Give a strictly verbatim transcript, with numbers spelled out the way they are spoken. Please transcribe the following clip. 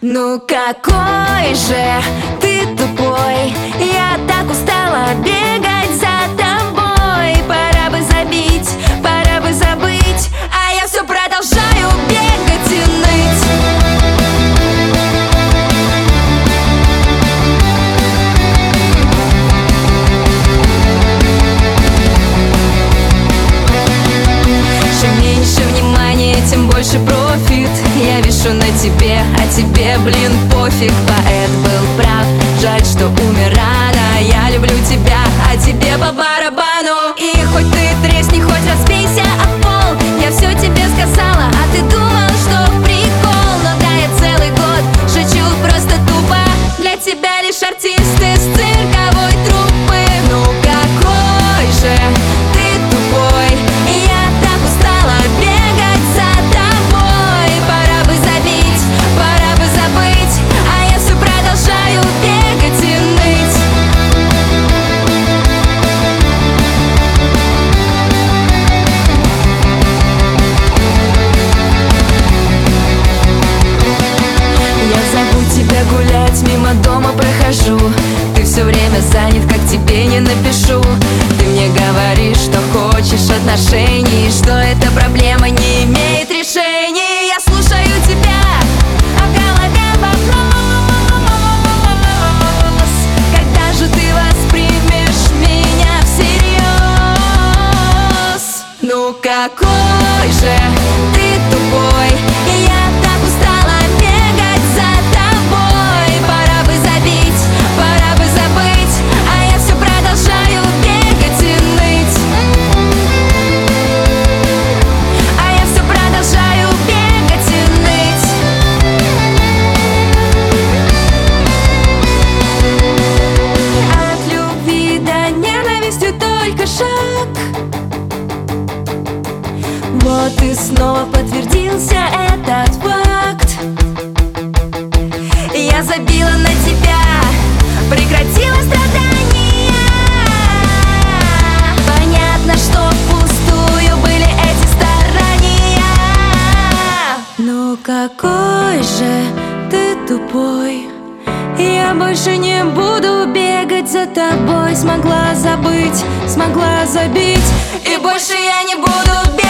Ну какой же ты тупой, я так устала бегать за тобой. Пора бы забить, пора бы забыть, а я все продолжаю бегать и ныть. Чем меньше внимания, тем больше профит. Я вишу на тебе, а тебе, блин, пофиг. Поэт был прав, жаль, что умер рано. Я люблю тебя, а тебе по барабану. И хоть ты тресни, хоть разбейся об пол, я все тебе сказала, а ты думал, что прикол. Но да, я целый год шучу просто тупо. Для тебя лишь артист из цирковой труппы. Ну какой же ты тупой, я так устала бегать за тобой. Пора бы забить, пора бы забыть, а я все продолжаю бегать и ныть. Я зову тебя гулять, мимо дома прохожу. Ты все время занят, как тебе не напишу. Ты мне говоришь, что хочешь отношений, что эта проблема не имеет решения. Я слушаю тебя, а в голове вопрос: когда же ты воспримешь меня всерьез? Ну какой же ты тупой, я так устала бегать за тобой. Пора бы забить, пора бы забыть, а я все продолжаю бегать и ныть. А я все продолжаю бегать и ныть. От любви до ненависти только шаг. Вот и снова подтвердился этот факт. Я забила на тебя, прекратила страдания. Понятно, что впустую были эти старания. Но какой же ты тупой, я больше не буду бегать за тобой. Смогла забыть, смогла забить, и больше я не буду бегать.